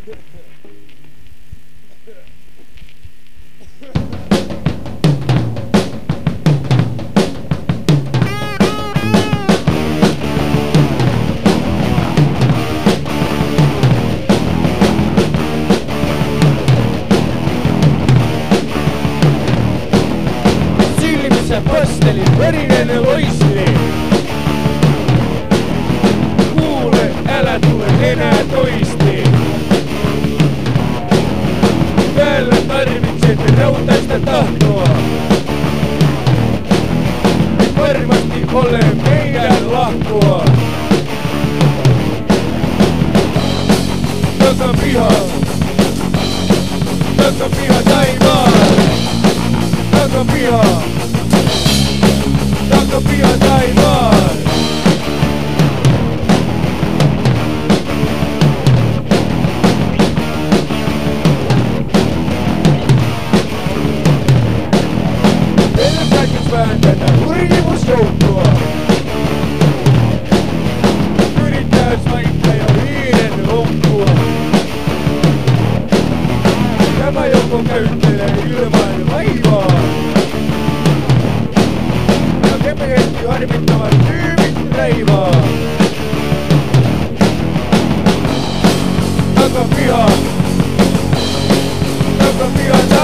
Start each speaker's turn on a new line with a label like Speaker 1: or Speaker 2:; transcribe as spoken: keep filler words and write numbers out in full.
Speaker 1: Silmissä pasteli, verinen loisti. Kuule, älä tule enää toisti. Täällä tarvitset rautaista tahtoa. Nyt varmasti ole meidän lahkoa. Takapiha, takapiha taivaan. Takapiha, takapiha taivaan. Pelkästys vähän tätä hurjimusjoukkoa. Yrittäis vaikka jo viiden lonkkua. Tämä joukko käyttelee ilman vaivaa. Ja kepeästi harmittavat tyypit reivaa. Takapiha, takapiha